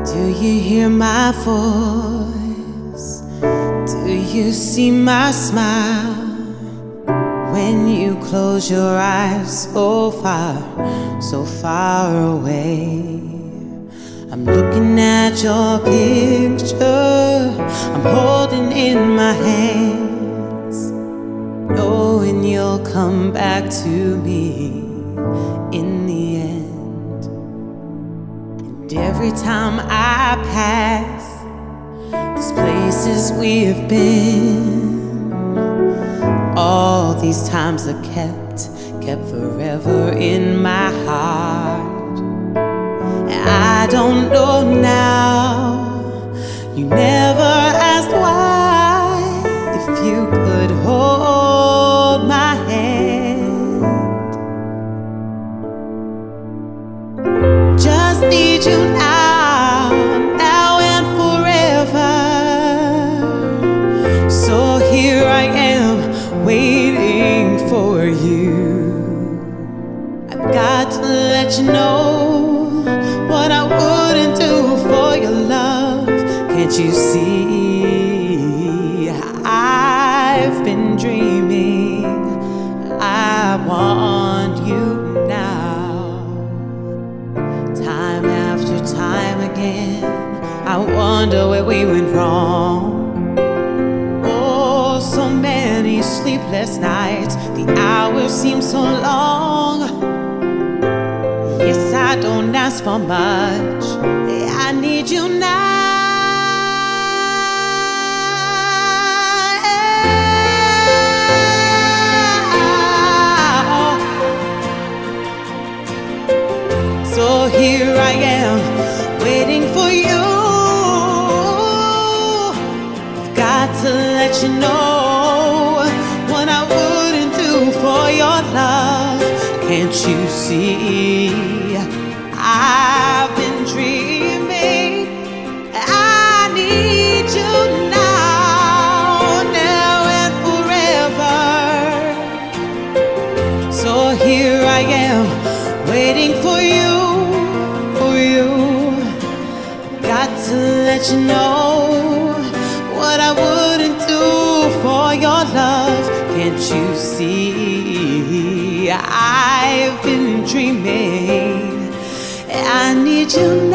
Do you hear my voice? Do you see my smile? When you close your eyes, so far away. I'm looking at your picture, I'm holding in my hands, knowing you'll come back to me in the end. And every time I pass these places we've been, all these times are kept forever in my heart. I don't know now, you never asked why. If you could hold my hand, just need you now and forever. So here I am waiting for you. I've got to let you know what I wouldn't do for your love. Can't you see? I've been dreaming. I want you now. Time after time again, I wonder where we went wrong. Oh, so many sleepless nights, the hours seem so long. Yes, I don't ask for much, I need you now. So here I am, waiting for you. I've got to let you know what I wouldn't do for your love. Can't you see? I've been dreaming. I need you now and forever. So here I am, waiting for you, Got to let you know what I wouldn't do for your love. Can't you see? I've been dreaming. I need you